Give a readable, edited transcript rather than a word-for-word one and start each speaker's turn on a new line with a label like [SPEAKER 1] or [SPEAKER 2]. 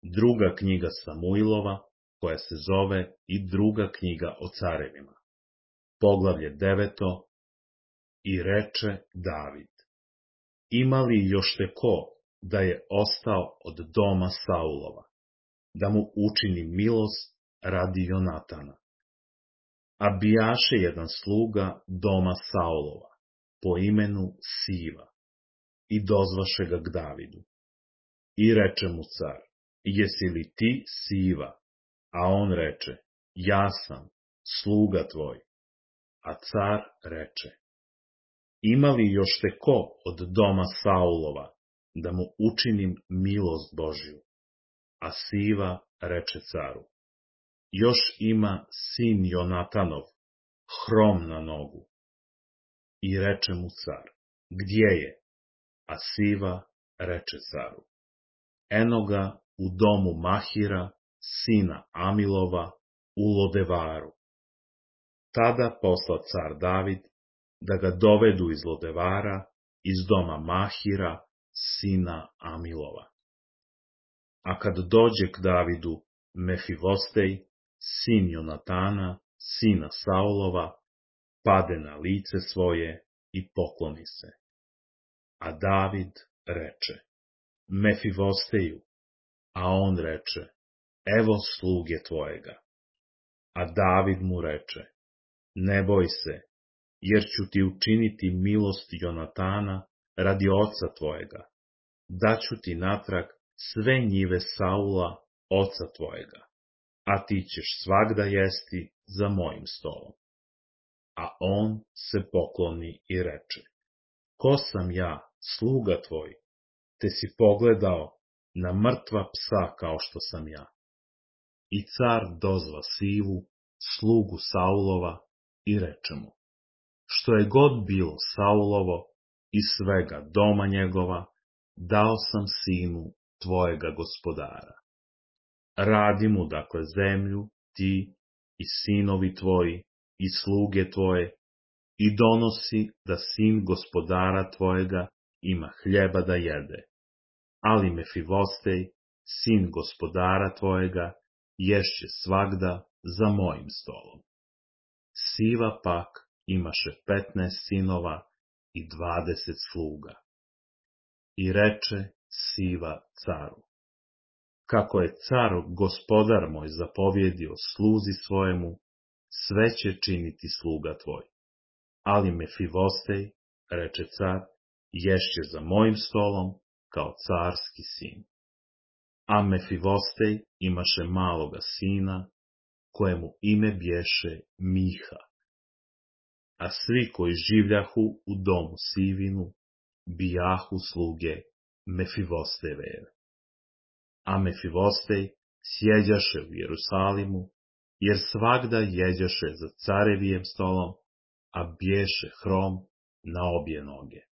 [SPEAKER 1] Druga knjiga Samuilova, koja se zove i druga knjiga o carevima. Poglavlje 9. I reče David: Ima li još te ko da je ostao od doma Saulova, da mu učini milost radi Jonatana? A bijaše jedan sluga doma Saulova, po imenu Siva, i dozvaše ga k Davidu. I reče mu car: Jesi li ti Siva? A on reče: Ja sam, sluga tvoj. A car reče: Ima li još te ko od doma Saulova, da mu učinim milost Božju? A Siva reče caru: Još ima sin Jonatanov, hrom na nogu. I reče mu car: Gdje je? A Siva reče caru: Eno ga u domu Mahira, sina Amilova, u Lodevaru. Tada posla car David da ga dovedu iz Lodevara, iz doma Mahira, sina Amilova. A kad dođe k Davidu Mefivostej, sin Jonatana, sina Saulova, pade na lice svoje i pokloni se. A David reče: Mefivosteju. A on reče: Evo sluge tvojega. A David mu reče: Ne boj se, jer ću ti učiniti milost Jonatana radi oca tvojega. Daću ti natrag sve njive Saula, oca tvojega, a ti ćeš svagda jesti za mojim stolom. A on se pokloni i reče: Ko sam ja, sluga tvoj, te si pogledao na mrtva psa kao što sam ja? I car dozva Sivu, slugu Saulova, i reče mu: Što je god bilo Saulovo i svega doma njegova, dao sam sinu tvojega gospodara. Radi mu dakle zemlju, ti i sinovi tvoji i sluge tvoje, i donosi da sin gospodara tvojega ima hljeba da jede. Ali Mefivostej, sin gospodara tvojega, ješće svagda za mojim stolom. Siva pak imaše 15 sinova i 20 sluga. I reče Siva caru: Kako je car gospodar moj zapovjedio sluzi svojemu, sve će činiti sluga tvoj. Ali Mefivostej, reče car, ješće za mojim stolom kao carski sin. A Mefivostej imaše maloga sina, kojemu ime bješe Miha. A svi koji življahu u domu Sivinu, bijahu sluge Mefivostejeve. A Mefivostej sjeđaše u Jerusalimu, jer svagda jeđaše za carevijem stolom, a bješe hrom na obje noge.